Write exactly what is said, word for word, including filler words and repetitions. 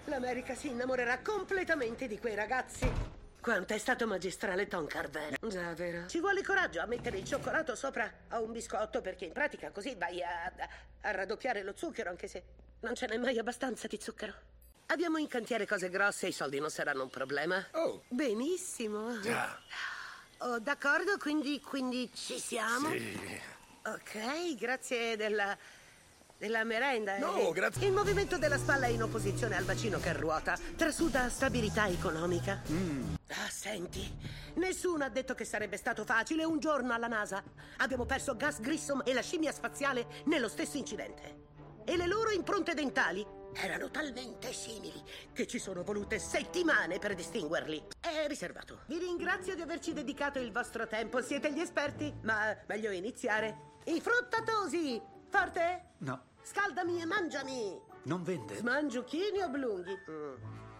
L'America si innamorerà completamente di quei ragazzi. Quanto è stato magistrale Tom Carver. Già, vero? Ci vuole coraggio a mettere il cioccolato sopra a un biscotto, perché in pratica così vai a, a raddoppiare lo zucchero, anche se non ce n'è mai abbastanza di zucchero. Abbiamo in cantiere cose grosse e i soldi non saranno un problema. Oh. Benissimo. Già. Oh, d'accordo, quindi, quindi ci siamo? Sì. Ok, grazie della... della merenda. No, eh. grazie. Il movimento della spalla è in opposizione al bacino che ruota. Trasuda stabilità economica. Mm. Ah, senti, nessuno ha detto che sarebbe stato facile un giorno alla NASA. Abbiamo perso Gus Grissom e la scimmia spaziale nello stesso incidente. E le loro impronte dentali erano talmente simili che ci sono volute settimane per distinguerli. È riservato. Vi ringrazio di averci dedicato il vostro tempo. Siete gli esperti. Ma meglio iniziare. I fruttatosi. Forte? No, Scaldami e mangiami. non vende. Smangiucchini oblunghi. Mm.